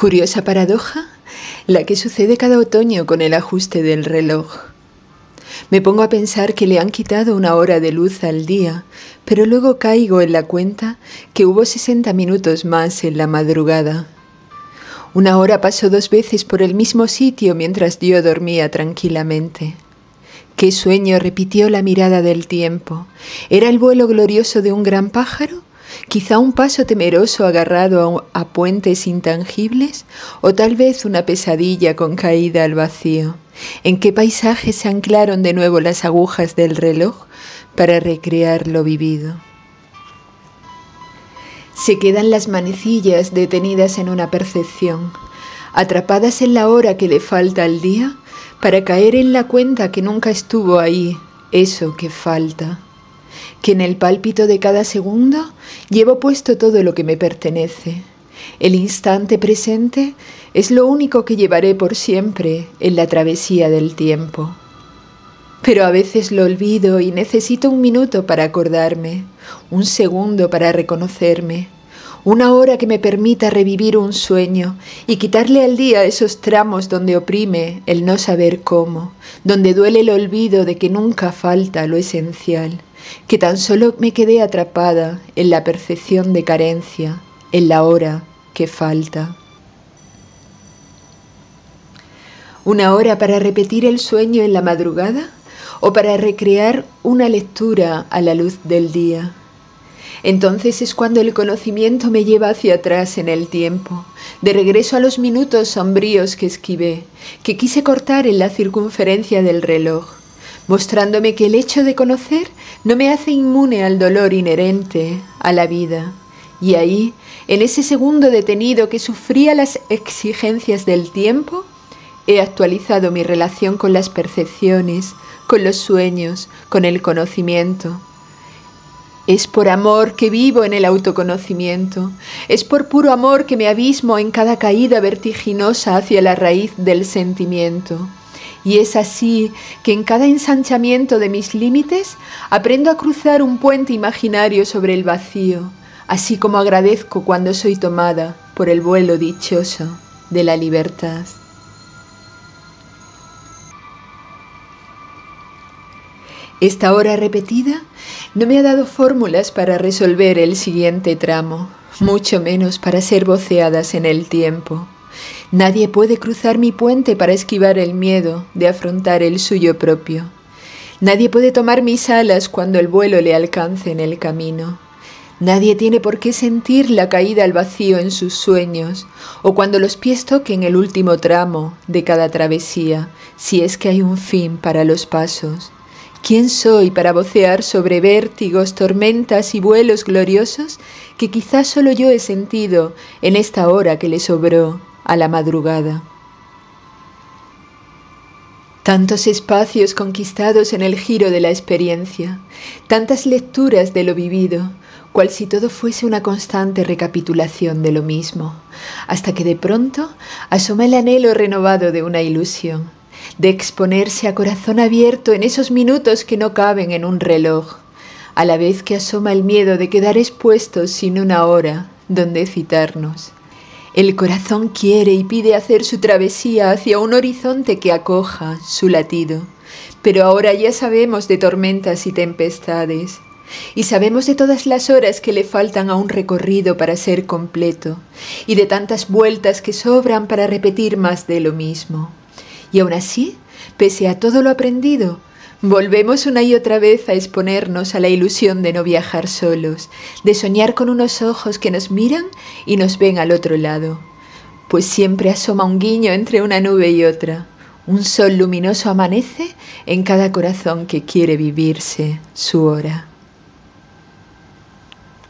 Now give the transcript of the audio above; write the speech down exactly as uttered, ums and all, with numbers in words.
Curiosa paradoja, la que sucede cada otoño con el ajuste del reloj. Me pongo a pensar que le han quitado una hora de luz al día, pero luego caigo en la cuenta que hubo sesenta minutos más en la madrugada. Una hora pasó dos veces por el mismo sitio mientras yo dormía tranquilamente. ¿Qué sueño repitió la mirada del tiempo? ¿Era el vuelo glorioso de un gran pájaro? ¿Quizá un paso temeroso agarrado a, a puentes intangibles? ¿O tal vez una pesadilla con caída al vacío? ¿En qué paisaje se anclaron de nuevo las agujas del reloj para recrear lo vivido? Se quedan las manecillas detenidas en una percepción, atrapadas en la hora que le falta al día, para caer en la cuenta que nunca estuvo ahí, eso que falta. Que en el pálpito de cada segundo llevo puesto todo lo que me pertenece. El instante presente es lo único que llevaré por siempre en la travesía del tiempo. Pero a veces lo olvido y necesito un minuto para acordarme, un segundo para reconocerme, una hora que me permita revivir un sueño y quitarle al día esos tramos donde oprime el no saber cómo, donde duele el olvido de que nunca falta lo esencial, que tan solo me quedé atrapada en la percepción de carencia, en la hora que falta. ¿Una hora para repetir el sueño en la madrugada o para recrear una lectura a la luz del día? Entonces es cuando el conocimiento me lleva hacia atrás en el tiempo, de regreso a los minutos sombríos que esquivé, que quise cortar en la circunferencia del reloj, mostrándome que el hecho de conocer no me hace inmune al dolor inherente a la vida. Y ahí, en ese segundo detenido que sufría las exigencias del tiempo, he actualizado mi relación con las percepciones, con los sueños, con el conocimiento. Es por amor que vivo en el autoconocimiento, es por puro amor que me abismo en cada caída vertiginosa hacia la raíz del sentimiento. Y es así que en cada ensanchamiento de mis límites aprendo a cruzar un puente imaginario sobre el vacío, así como agradezco cuando soy tomada por el vuelo dichoso de la libertad. Esta hora repetida no me ha dado fórmulas para resolver el siguiente tramo, mucho menos para ser voceadas en el tiempo. Nadie puede cruzar mi puente para esquivar el miedo de afrontar el suyo propio. Nadie puede tomar mis alas cuando el vuelo le alcance en el camino. Nadie tiene por qué sentir la caída al vacío en sus sueños, o cuando los pies toquen el último tramo de cada travesía, si es que hay un fin para los pasos. ¿Quién soy para vocear sobre vértigos, tormentas y vuelos gloriosos que quizás solo yo he sentido en esta hora que le sobró a la madrugada? Tantos espacios conquistados en el giro de la experiencia, tantas lecturas de lo vivido, cual si todo fuese una constante recapitulación de lo mismo, hasta que de pronto asoma el anhelo renovado de una ilusión, de exponerse a corazón abierto en esos minutos que no caben en un reloj, a la vez que asoma el miedo de quedar expuestos sin una hora donde citarnos. El corazón quiere y pide hacer su travesía hacia un horizonte que acoja su latido, pero ahora ya sabemos de tormentas y tempestades, y sabemos de todas las horas que le faltan a un recorrido para ser completo, y de tantas vueltas que sobran para repetir más de lo mismo. Y aún así, pese a todo lo aprendido, volvemos una y otra vez a exponernos a la ilusión de no viajar solos, de soñar con unos ojos que nos miran y nos ven al otro lado. Pues siempre asoma un guiño entre una nube y otra. Un sol luminoso amanece en cada corazón que quiere vivirse su hora.